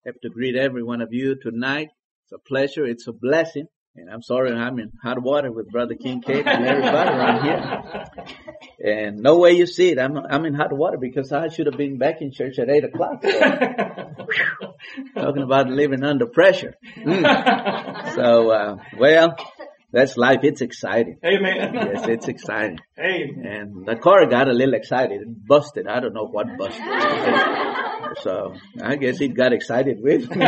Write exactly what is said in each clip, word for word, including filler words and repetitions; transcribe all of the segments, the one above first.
have to greet every one of you tonight. It's a pleasure. It's a blessing. And I'm sorry I'm in hot water with Brother Kincaid and everybody around here. And no way you see it. I'm, I'm in hot water because I should have been back in church at eight o'clock. So. Talking about living under pressure. Mm. So, uh, well, that's life. It's exciting. Amen. Yes, it's exciting. Amen. And the car got a little excited. It busted. I don't know what busted. So I guess he got excited with me.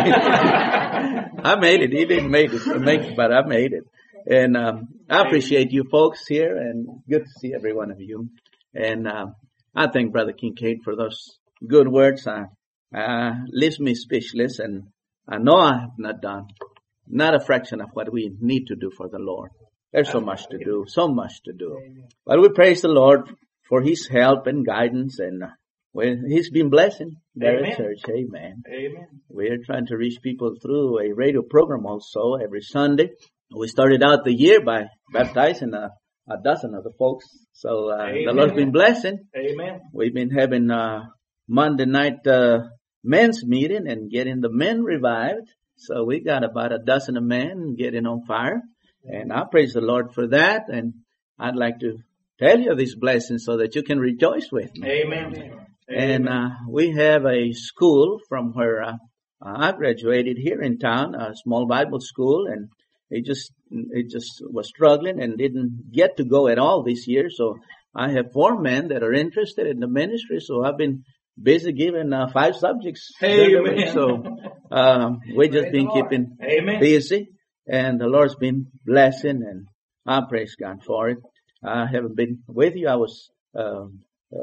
I made it. He didn't make it, make it, but I made it. And um, I appreciate you folks here, and good to see every one of you. And uh, I thank Brother Kincaid for those good words. Uh, uh, leaves me speechless, and I know I have not done not a fraction of what we need to do for the Lord. There's so much to do, so much to do. But we praise the Lord for His help and guidance, and uh, well, He's been blessing their church. Amen. Amen. We're trying to reach people through a radio program also every Sunday. We started out the year by baptizing a, a dozen of the folks. So uh, the Lord's been blessing. Amen. We've been having uh Monday night uh, men's meeting and getting the men revived. So we got about a dozen of men getting on fire. And I praise the Lord for that. And I'd like to tell you these blessings so that you can rejoice with me. Amen. And uh, we have a school from where uh, I graduated here in town, a small Bible school, and it just it just was struggling and didn't get to go at all this year. So I have four men that are interested in the ministry. So I've been busy giving uh, five subjects. Amen. So um, we've just been keeping Amen. busy, and the Lord's been blessing, and I praise God for it. I haven't been with you. I was. Um,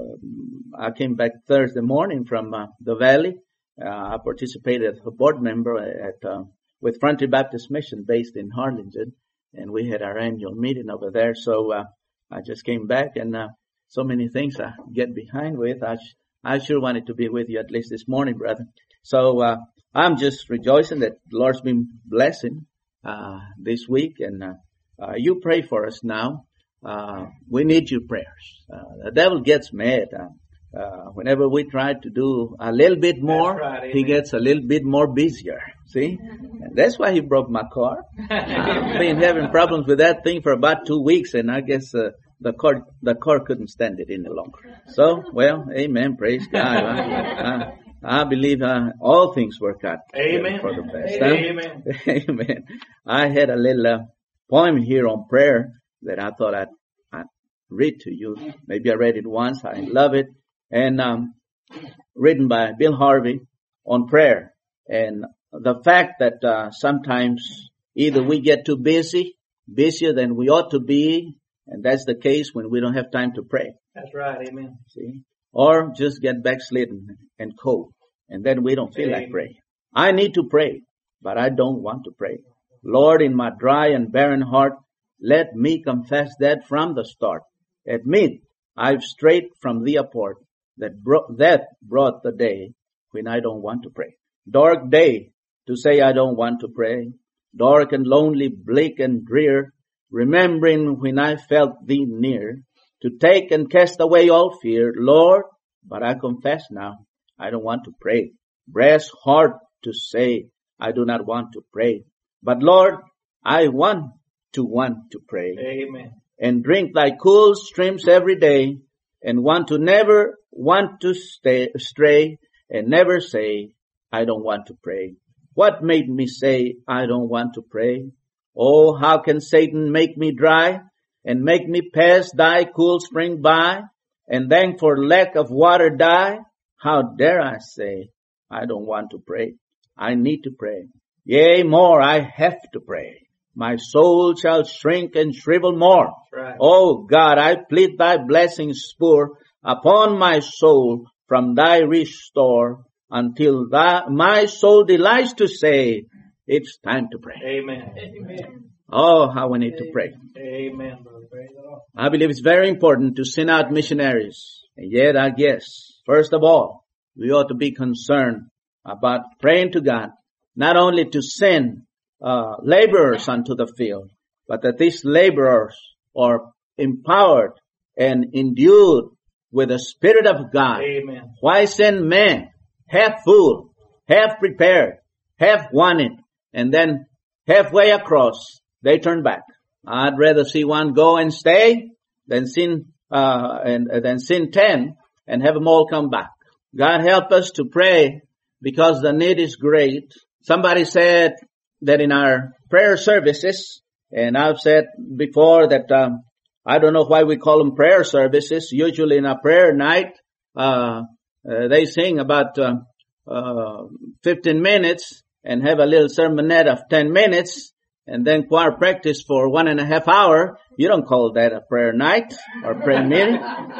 Um, I came back Thursday morning from uh, the Valley. Uh, I participated as a board member at uh, with Frontier Baptist Mission based in Harlingen, and we had our annual meeting over there. So uh, I just came back, and uh, so many things I get behind with. I sh- I sure wanted to be with you at least this morning, brother. So uh, I'm just rejoicing that the Lord's been blessing uh, this week, and uh, uh, you pray for us now. Uh, we need your prayers. Uh, the devil gets mad. Uh, uh, whenever we try to do a little bit more, right, he gets a little bit more busier. See? And that's why he broke my car. I've been having problems with that thing for about two weeks, and I guess uh, the car the car couldn't stand it any longer. So, well, amen. Praise God. I, I, I believe uh, all things work out Amen. for the best. Amen. Amen. I had a little uh, poem here on prayer that I thought I'd, I'd read to you. Maybe I read it once. I love it. And um, written by Bill Harvey on prayer. And the fact that uh, sometimes either we get too busy, busier than we ought to be, and that's the case when we don't have time to pray. That's right. Amen. See? Or just get backslidden and cold, and then we don't feel Amen. like praying. I need to pray, but I don't want to pray. Lord, in my dry and barren heart, let me confess that from the start. Admit I've strayed from thee apart. That, bro- that brought the day when I don't want to pray. Dark day to say I don't want to pray. Dark and lonely, bleak and drear. Remembering when I felt thee near. To take and cast away all fear. Lord, but I confess now I don't want to pray. Brass hard to say I do not want to pray. But Lord, I want to want to pray. Amen. And drink thy cool streams every day, and want to never want to stay, stray, and never say, I don't want to pray. What made me say, I don't want to pray? Oh, how can Satan make me dry, and make me pass thy cool spring by, and then for lack of water die? How dare I say, I don't want to pray? I need to pray. Yea, more, I have to pray. My soul shall shrink and shrivel more. Right. Oh God, I plead thy blessings pour upon my soul from thy restore until thy, my soul delights to say, it's time to pray. Amen. Amen. Oh, how we need to pray. Amen. Praise the Lord. I believe it's very important to send out missionaries. And yet, I guess, first of all, we ought to be concerned about praying to God, not only to send Uh, laborers unto the field, but that these laborers are empowered and endued with the Spirit of God. Amen. Why send men half full, half prepared, half won it, and then halfway across, they turn back. I'd rather see one go and stay than sin, uh, and uh, than sin ten and have them all come back. God help us to pray because the need is great. Somebody said that in our prayer services, and I've said before that, um, I don't know why we call them prayer services. Usually in a prayer night, uh, uh they sing about, uh, uh, fifteen minutes and have a little sermonette of ten minutes and then choir practice for one and a half hour. You don't call that a prayer night or prayer meeting.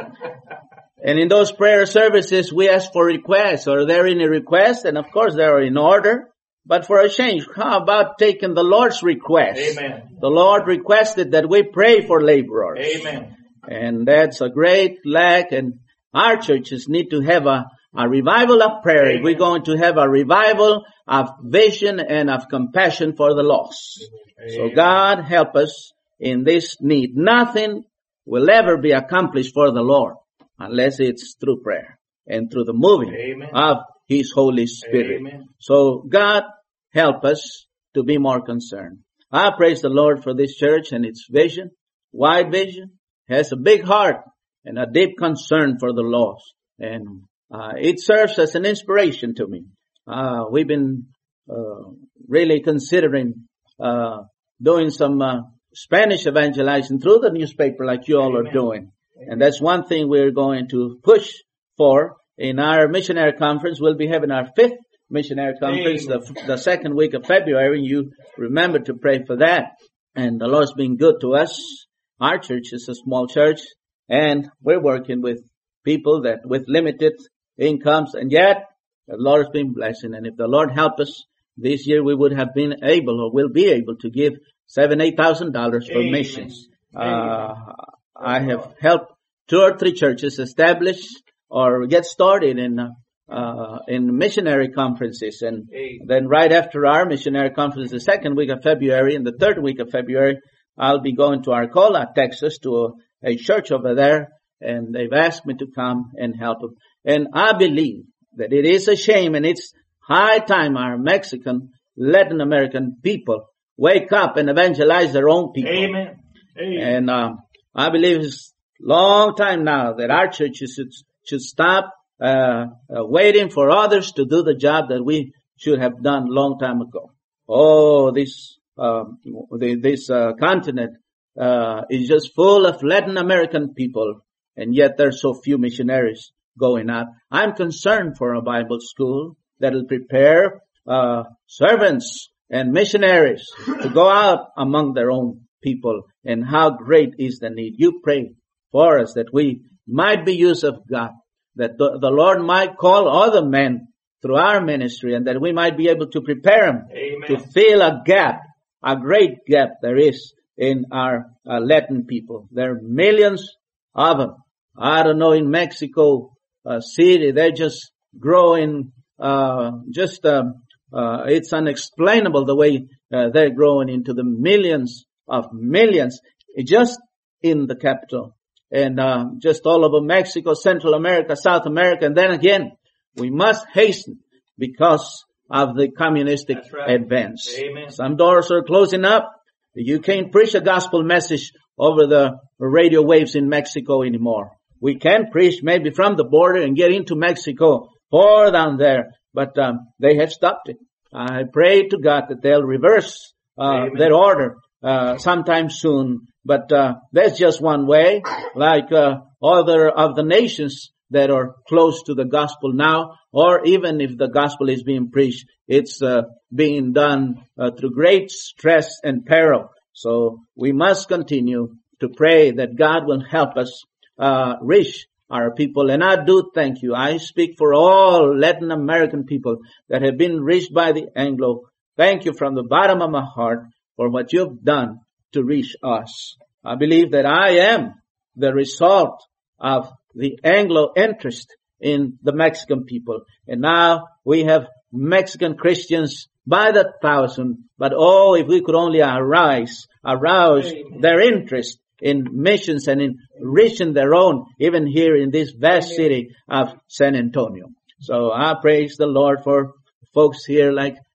And in those prayer services, we ask for requests. Are there any requests? And of course, they are in order. But for a change, how about taking the Lord's request? Amen. The Lord requested that we pray for laborers. Amen. And that's a great lack. And our churches need to have a, a revival of prayer. Amen. We're going to have a revival of vision and of compassion for the lost. Amen. So God help us in this need. Nothing will ever be accomplished for the Lord unless it's through prayer and through the moving Amen. of His Holy Spirit. Amen. So God help us to be more concerned. I praise the Lord for this church and its vision, wide vision, has a big heart and a deep concern for the lost. And uh, it serves as an inspiration to me. Uh, we've been uh, really considering uh, doing some uh, Spanish evangelizing through the newspaper like you all Amen. are doing. And that's one thing we're going to push for. In our missionary conference, we'll be having our fifth missionary conference the, the second week of February. And you remember to pray for that. And the Lord's been good to us. Our church is a small church, and we're working with people that with limited incomes, and yet the Lord's been blessing. And if the Lord help us, this year we would have been able or will be able to give seven, eight thousand dollars for Amen. missions. Uh, I have helped two or three churches establish or get started in uh, uh in missionary conferences. And Amen. Then right after our missionary conference, the second week of February and the third week of February, I'll be going to Arcola, Texas, to a, a church over there, and they've asked me to come and help them. And I believe that it is a shame and it's high time our Mexican, Latin American people wake up and evangelize their own people. Amen. Amen. And um, I believe it's long time now that our churches should, should stop uh, uh, waiting for others to do the job that we should have done long time ago. Oh, this uh, the, this uh, continent uh, is just full of Latin American people, and yet there's so few missionaries going out. I'm concerned for a Bible school that will prepare uh, servants and missionaries to go out among their own people. And how great is the need. You pray for us that we might be used of God, that the, the Lord might call other men through our ministry, and that we might be able to prepare them Amen. to fill a gap, a great gap there is in our uh, Latin people. There are millions of them. I don't know, in Mexico uh, City, they're just growing, uh, just, um, uh, it's unexplainable the way uh, they're growing into the millions of millions just in the capital. And uh, just all over Mexico, Central America, South America. And then again, we must hasten because of the communistic That's right. advance. Amen. Some doors are closing up. You can't preach a gospel message over the radio waves in Mexico anymore. We can preach maybe from the border and get into Mexico or down there, but um, they have stopped it. I pray to God that they'll reverse uh, their order uh, sometime soon. But uh, that's just one way, like uh, other of the nations that are close to the gospel now, or even if the gospel is being preached, it's uh, being done uh, through great stress and peril. So we must continue to pray that God will help us uh, reach our people. And I do thank you. I speak for all Latin American people that have been reached by the Anglo. Thank you from the bottom of my heart for what you've done to reach us. I believe that I am the result of the Anglo interest in the Mexican people. And now we have Mexican Christians by the thousand. But oh, if we could only arise, arouse their interest in missions and in reaching their own, even here in this vast city of San Antonio. So I praise the Lord for folks here like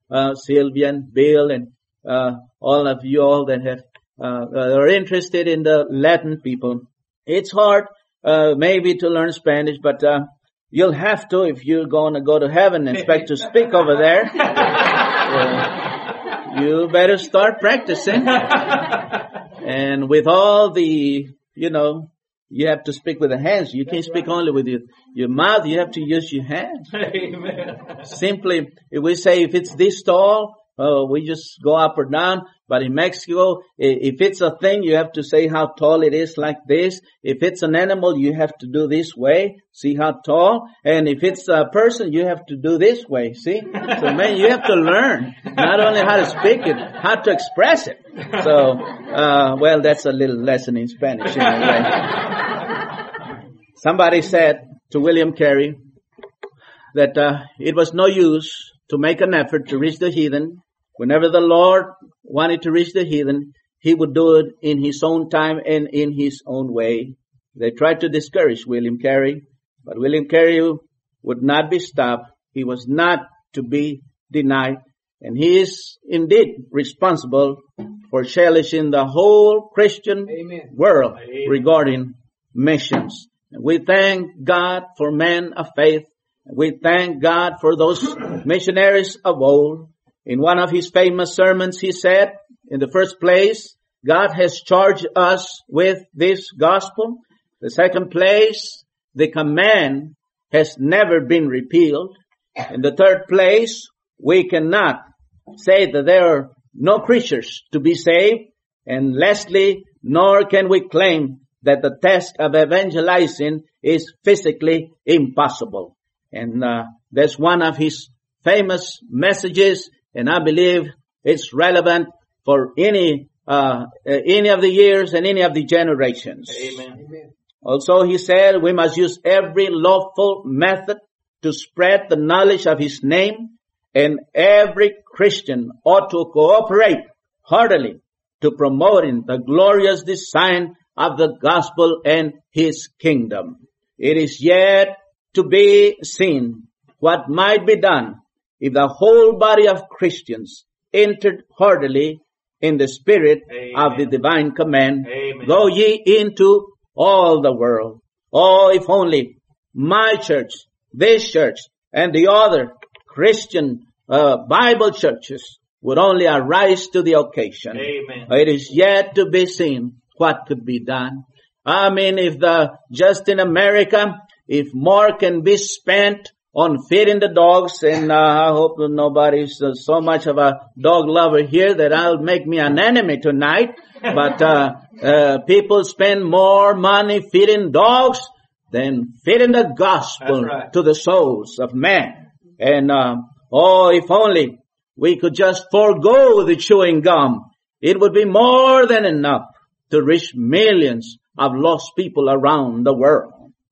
uh, Sylvia and Bill and uh, all of you all that have uh, are interested in the Latin people. It's hard uh, maybe to learn Spanish, but uh, you'll have to if you're going to go to heaven and expect to speak over there. Uh, you better start practicing. And with all the, you know, you have to speak with the hands. You can't speak only with your, your mouth. You have to use your hands. Amen. Simply, if we say if it's this tall, uh, we just go up or down. But in Mexico, if it's a thing, you have to say how tall it is like this. If it's an animal, you have to do this way. See how tall? And if it's a person, you have to do this way. See? So man, you have to learn not only how to speak it, how to express it. So, uh, well, that's a little lesson in Spanish anyway. Somebody said to William Carey that uh, it was no use to make an effort to reach the heathen. Whenever the Lord wanted to reach the heathen, He would do it in His own time and in His own way. They tried to discourage William Carey, but William Carey would not be stopped. He was not to be denied. And he is indeed responsible for establishing the whole Christian Amen. World Amen. Regarding missions. And we thank God for men of faith. We thank God for those missionaries of old. In one of his famous sermons, he said, in the first place, God has charged us with this gospel. The second place, the command has never been repealed. In the third place, we cannot say that there are no creatures to be saved. And lastly, nor can we claim that the task of evangelizing is physically impossible. And uh, that's one of his famous messages. And I believe it's relevant for any, uh, any of the years and any of the generations. Amen. Amen. Also, he said we must use every lawful method to spread the knowledge of His name, and every Christian ought to cooperate heartily to promoting the glorious design of the gospel and His kingdom. It is yet to be seen what might be done if the whole body of Christians entered heartily in the spirit Amen. Of the divine command, Amen. Go ye into all the world. Oh, if only my church, this church, and the other Christian uh, Bible churches would only arise to the occasion. Amen. It is yet to be seen what could be done. I mean, if the, just in America, if more can be spent on feeding the dogs, and uh, I hope that nobody's uh, so much of a dog lover here that I'll make me an enemy tonight. But uh, uh people spend more money feeding dogs than feeding the gospel right. to the souls of men. And uh, oh, if only we could just forego the chewing gum, it would be more than enough to reach millions of lost people around the world.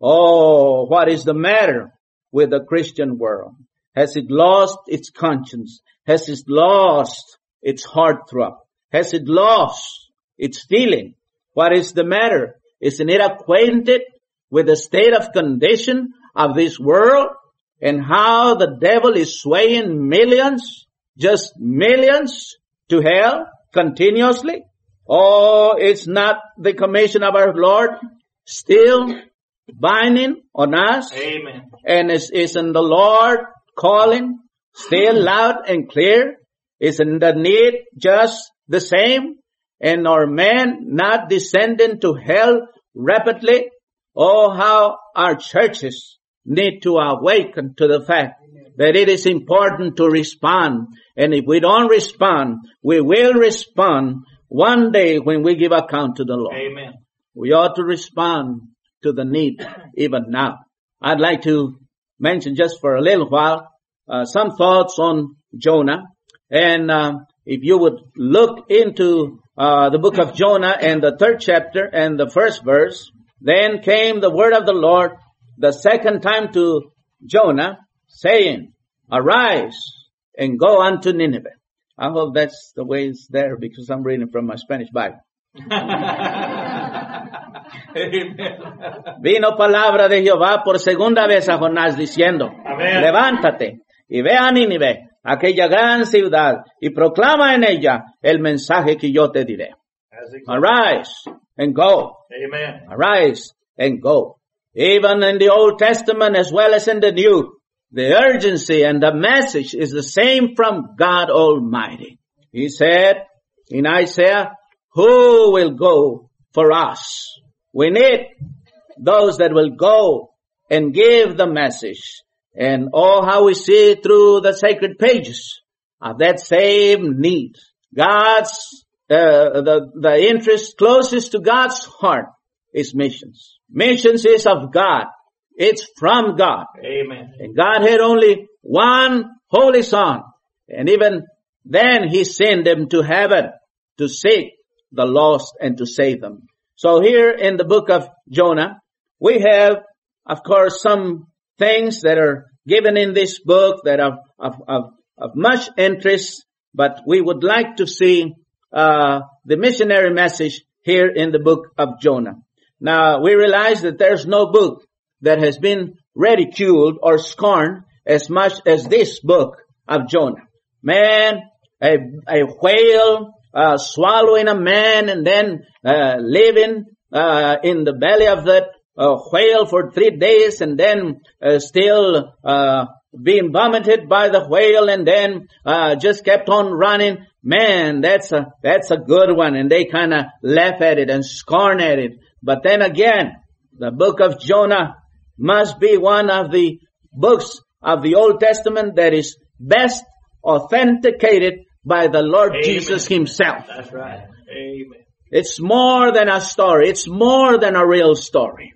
Oh, what is the matter with the Christian world? Has it lost its conscience? Has it lost its heartthrob? Has it lost its feeling? What is the matter? Isn't it acquainted with the state of condition of this world and how the devil is swaying millions, just millions, to hell continuously? Oh, it's not the commission of our Lord still binding on us? Amen. And is, isn't the Lord calling still loud and clear? Isn't the need just the same? And are men not descending to hell rapidly? Oh, how our churches need to awaken to the fact that it is important to respond. And if we don't respond, we will respond one day when we give account to the Lord. Amen. We ought to respond to the need even now. I'd like to mention just for a little while uh, some thoughts on Jonah. And uh, if you would look into uh, the book of Jonah and the third chapter and the first verse, then came the word of the Lord the second time to Jonah, saying, Arise and go unto Nineveh. I hope that's the way it's there because I'm reading from my Spanish Bible. Vino palabra de Jehová por segunda vez a Jonás diciendo, Amén. Levántate y ve a Nínive, aquella gran ciudad y proclama en ella el mensaje que yo te diré. As exactly. Arise and go. Amen. Arise and go. Even in the Old Testament as well as in the New, the urgency and the message is the same from God Almighty. He said in Isaiah, who will go for us? We need those that will go and give the message. And oh, how we see through the sacred pages of that same need. God's, uh, the, the interest closest to God's heart is missions. Missions is of God. It's from God. Amen. And God had only one holy Son. And even then He sent them to heaven to seek the lost and to save them. So here in the book of Jonah, we have, of course, some things that are given in this book that are of, of, of much interest, but we would like to see uh the missionary message here in the book of Jonah. Now, we realize that there's no book that has been ridiculed or scorned as much as this book of Jonah. Man, a, a whale uh swallowing a man and then uh living uh in the belly of that uh, whale for three days and then uh, still uh being vomited by the whale and then uh just kept on running. Man, that's a that's a good one. And they kind of laugh at it and scorn at it. But then again, the book of Jonah must be one of the books of the Old Testament that is best authenticated by the Lord Amen. Jesus Himself. That's right. Amen. It's more than a story. It's more than a real story.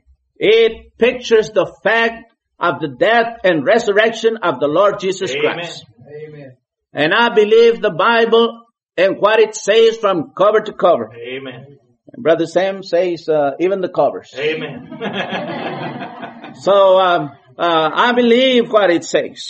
It pictures the fact of the death and resurrection of the Lord Jesus Amen. Christ. Amen. And I believe the Bible and what it says from cover to cover. Amen. And Brother Sam says uh, even the covers. Amen. So um, uh, I believe what it says.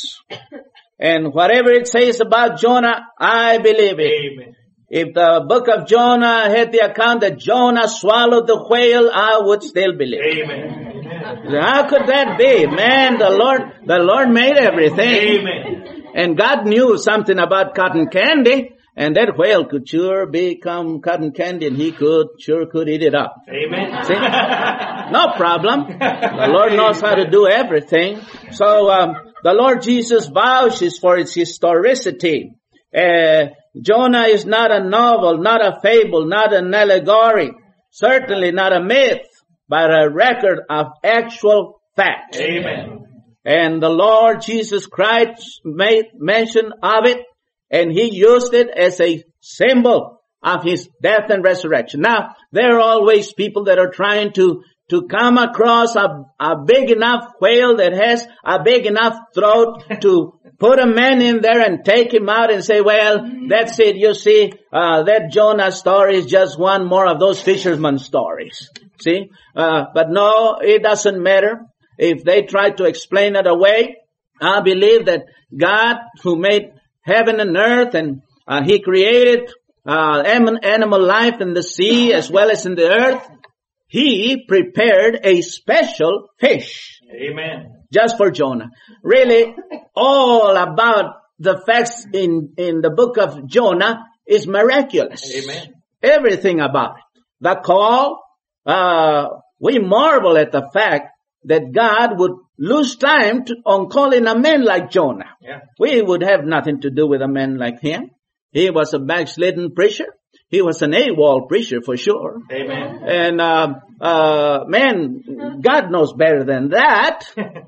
And whatever it says about Jonah, I believe it. Amen. If the book of Jonah had the account that Jonah swallowed the whale, I would still believe it. Amen. How could that be? Man, the Lord, the Lord made everything. Amen. And God knew something about cotton candy, and that whale could sure become cotton candy, and He could, sure could eat it up. Amen. See? No problem. The Lord knows how to do everything. So, um, the Lord Jesus vouches for its historicity. Uh, Jonah is not a novel, not a fable, not an allegory, certainly not a myth, but a record of actual fact. Amen. And the Lord Jesus Christ made mention of it, and He used it as a symbol of His death and resurrection. Now, there are always people that are trying to to come across a, a big enough whale that has a big enough throat to put a man in there and take him out and say, well, that's it. You see, uh, that Jonah story is just one more of those fisherman stories. See? Uh, but no, it doesn't matter. If they try to explain it away, I believe that God, who made heaven and earth, and uh, He created uh, animal life in the sea as well as in the earth, He prepared a special fish. Amen. Just for Jonah. Really, all about the facts in, in the book of Jonah is miraculous. Amen. Everything about it. The call, uh, we marvel at the fact that God would lose time to, on calling a man like Jonah. Yeah. We would have nothing to do with a man like him. He was a backslidden preacher. He was an AWOL preacher for sure. Amen. And, uh, uh, man, God knows better than that.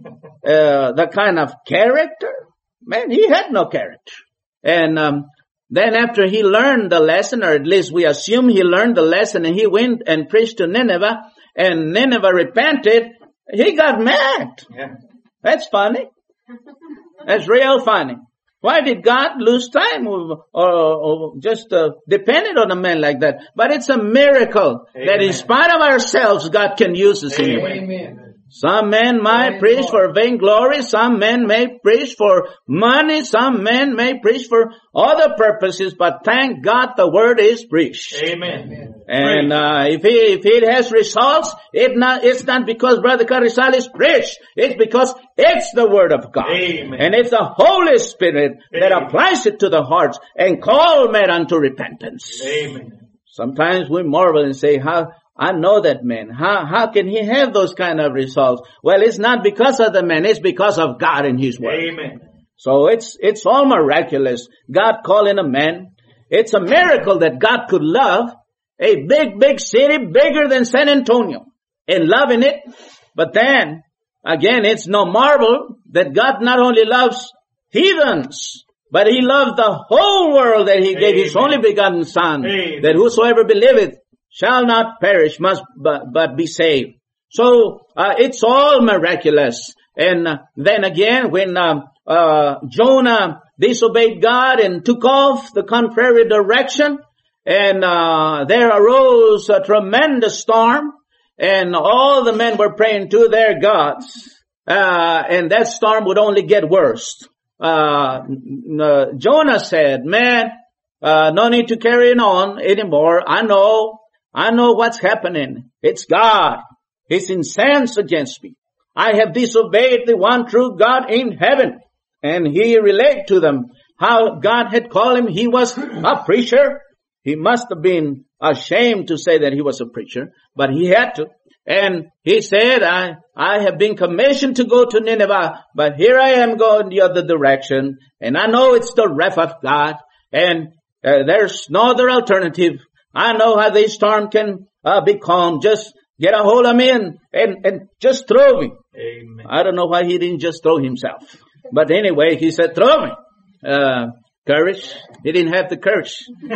Uh, the kind of character. Man, he had no character. And, um, then after he learned the lesson, or at least we assume he learned the lesson, and he went and preached to Nineveh, and Nineveh repented, he got mad. Yeah. That's funny. That's real funny. Why did God lose time or, or, or just uh, depended on a man like that? But it's a miracle Amen. That in spite of ourselves, God can use us Amen. anyway. Amen. Some men might Amen. preach for vainglory. Some men may preach for money. Some men may preach for other purposes. But thank God the word is preached. Amen. And uh, if, it, if it has results, it not, it's not because Brother Carrizales preached. It's because it's the Word of God. Amen. And it's the Holy Spirit that Amen. applies it to the hearts and call men unto repentance. Amen. Sometimes we marvel and say, how, I know that man. How, how can he have those kind of results? Well, it's not because of the man. It's because of God and His Word. Amen. So it's, it's all miraculous. God calling a man. It's a miracle that God could love a big, big city bigger than San Antonio and loving it. But then, again, it's no marvel that God not only loves heathens, but He loved the whole world, that He gave His only begotten Son, Amen. that whosoever believeth shall not perish, must but, but be saved. So, uh, it's all miraculous. And uh, then again, when uh, uh, Jonah disobeyed God and took off the contrary direction, and uh, there arose a tremendous storm, and all the men were praying to their gods, uh, and that storm would only get worse. Uh, uh Jonah said, man, uh, no need to carry it on anymore. I know, I know what's happening. It's God. He's incensed against me. I have disobeyed the one true God in heaven. And he related to them how God had called him. He was a preacher. He must have been ashamed to say that he was a preacher, but he had to. And he said, I, I have been commissioned to go to Nineveh, but here I am going the other direction. And I know it's the wrath of God, and uh, there's no other alternative. I know how this storm can uh, be calm. Just get a hold of me and, and, and just throw me. Amen. I don't know why he didn't just throw himself. But anyway, he said, throw me. Uh, courage. He didn't have the courage.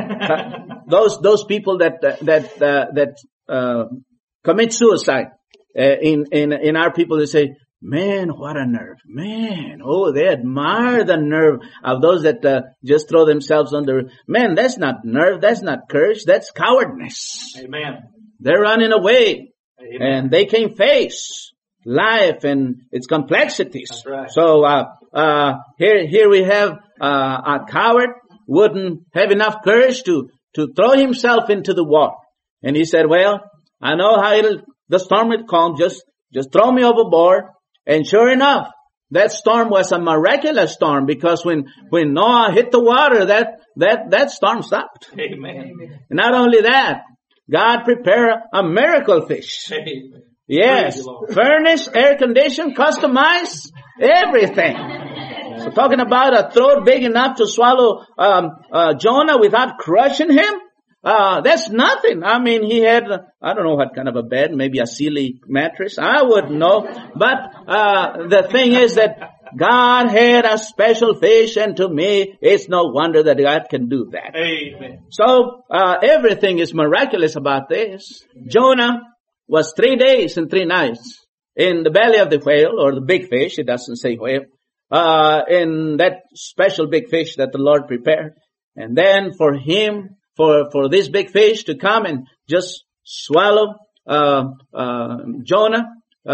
those, those people that, that, uh, that, uh, commit suicide, uh, in, in, in our people, they say, man, what a nerve. Man, oh, they admire the nerve of those that, uh, just throw themselves under. Man, that's not nerve. That's not courage. That's cowardness. Amen. They're running away. Amen. And they can face life and its complexities. That's right. So, uh, uh, here, here we have, uh, a coward wouldn't have enough courage to, to throw himself into the water. And he said, well, I know how it'll, the storm will calm. Just, just throw me overboard. And sure enough, that storm was a miraculous storm, because when, when Noah hit the water, that, that, that storm stopped. Amen. And not only that, God prepared a miracle fish. Amen. Yes, Praise the Lord. furnished, air conditioned, customized, everything. So talking about a throat big enough to swallow um, uh, Jonah without crushing him, uh, that's nothing. I mean, he had, I don't know what kind of a bed, maybe a Sealy mattress. I wouldn't know. But uh, the thing is that God had a special fish, and to me, it's no wonder that God can do that. Amen. So uh, everything is miraculous about this. Jonah was three days and three nights in the belly of the whale, or the big fish. It doesn't say whale. Uh, in that special big fish that the Lord prepared. And then for him, for, for this big fish to come and just swallow, uh, uh, Jonah,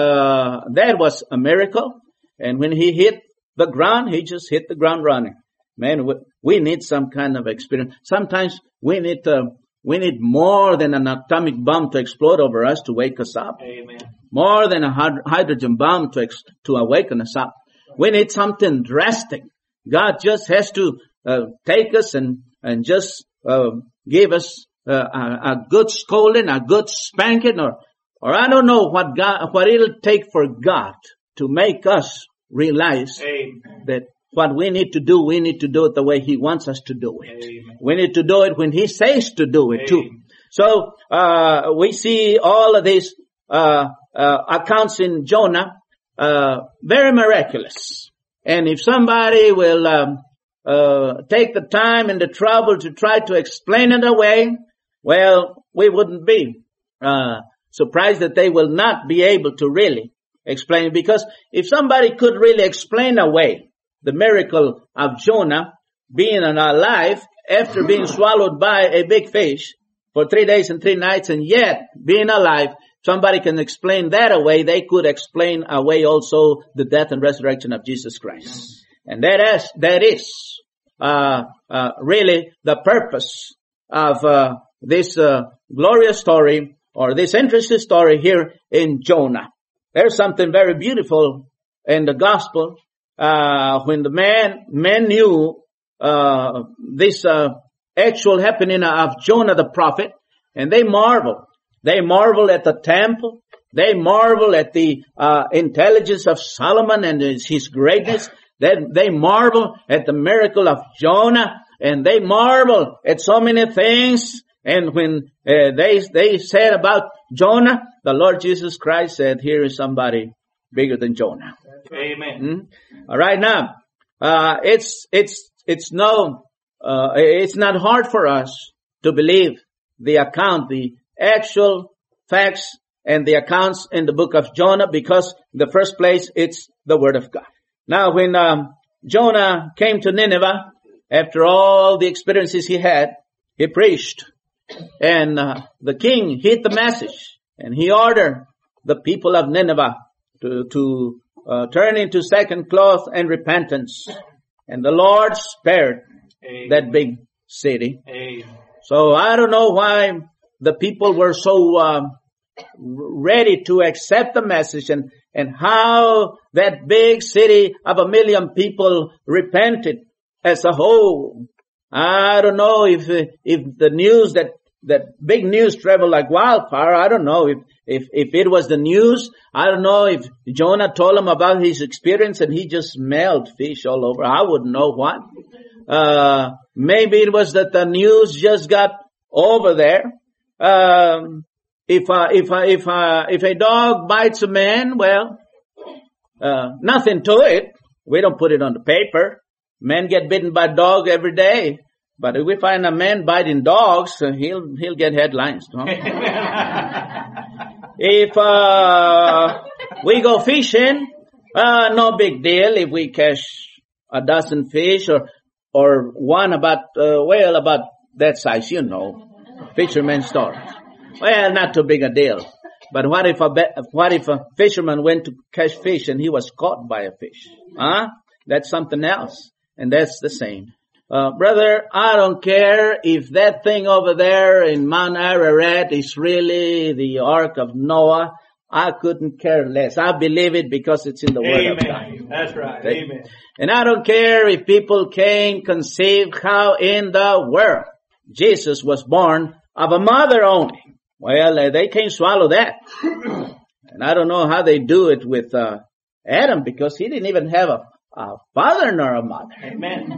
uh, that was a miracle. And when he hit the ground, he just hit the ground running. Man, we, we need some kind of experience. Sometimes we need to, we need more than an atomic bomb to explode over us to wake us up. Amen. More than a hydrogen bomb to, ex, to awaken us up. We need something drastic. God just has to uh, take us and, and just uh, give us uh, a, a good scolding, a good spanking, or, or I don't know what God, what it'll take for God to make us realize Amen. that what we need to do, we need to do it the way He wants us to do it. Amen. We need to do it when He says to do it too. Amen. So, uh, we see all of these, uh, uh, accounts in Jonah, uh, very miraculous. And if somebody will, um, uh, take the time and the trouble to try to explain it away, well, we wouldn't be, uh, surprised that they will not be able to really explain it. Because if somebody could really explain away the miracle of Jonah being alive after being swallowed by a big fish for three days and three nights, and yet being alive, somebody can explain that away. They could explain away also the death and resurrection of Jesus Christ. And that is, that is, uh, uh, really the purpose of, uh, this uh, glorious story or this interesting story here in Jonah. There's something very beautiful in the gospel. Uh, when the man, men knew, uh, this, uh, actual happening of Jonah the prophet, and they marveled. They marveled at the temple. They marveled at the, uh, intelligence of Solomon and his, his greatness. Then they marveled at the miracle of Jonah, and they marveled at so many things. And when uh, they they said about Jonah, the Lord Jesus Christ said, "Here is somebody bigger than Jonah." Amen. Hmm? All right, now uh, it's it's it's no uh, it's not hard for us to believe the account, the actual facts, and the accounts in the book of Jonah, because in the first place it's the Word of God. Now, when um, Jonah came to Nineveh, after all the experiences he had, he preached. And uh, the king heard the message, and he ordered the people of Nineveh to, to uh, turn into sackcloth and repentance. And the Lord spared Amen. That big city. Amen. So I don't know why the people were so uh, ready to accept the message, and, and how that big city of a million people repented as a whole. I don't know if if the news that that big news traveled like wildfire. I don't know if if if it was the news. I don't know if Jonah told him about his experience and he just smelled fish all over. I wouldn't know what. Uh maybe it was that the news just got over there. Um if uh, if uh, if uh, if a dog bites a man, well, uh nothing to it. We don't put it on the paper. Men get bitten by dog every day. But if we find a man biting dogs, uh, he'll he'll get headlines. Huh? If uh we go fishing, uh no big deal if we catch a dozen fish or or one about uh, well about that size, you know, fisherman stories. Well, not too big a deal. But what if a what if a fisherman went to catch fish and he was caught by a fish? Huh? That's something else, and that's the same. Uh, brother, I don't care if that thing over there in Mount Ararat is really the Ark of Noah. I couldn't care less. I believe it because it's in the Word Amen. of God. That's right. Okay? Amen. And I don't care if people can't conceive how in the world Jesus was born of a mother only. Well, uh, they can't swallow that. And I don't know how they do it with uh, Adam, because he didn't even have a A father nor a mother. Amen.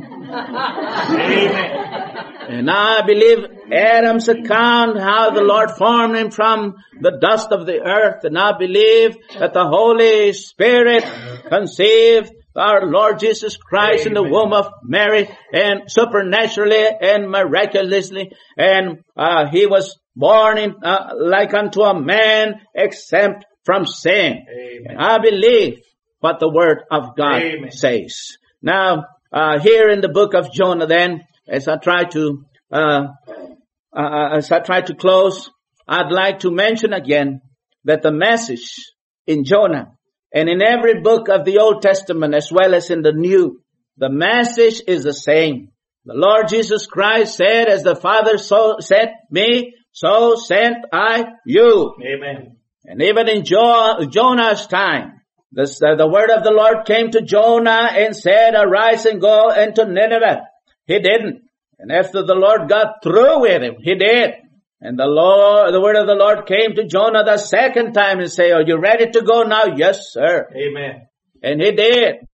Amen. And I believe Adam's account, how the Lord formed him from the dust of the earth. And I believe that the Holy Spirit conceived our Lord Jesus Christ Amen. In the womb of Mary, and supernaturally and miraculously. And uh, he was born in, uh, like unto a man, exempt from sin. Amen. And I believe what the Word of God Amen. Says. Now, uh, here in the book of Jonah then, as I try to, uh, uh, as I try to close, I'd like to mention again that the message in Jonah and in every book of the Old Testament as well as in the New, the message is the same. The Lord Jesus Christ said, as the Father so sent me, so sent I you. Amen. And even in jo- Jonah's time, The, the word of the Lord came to Jonah and said, arise and go into Nineveh. He didn't. And after the Lord got through with him, he did. And the Lord, the word of the Lord came to Jonah the second time and said, are you ready to go now? Yes, sir. Amen. And he did.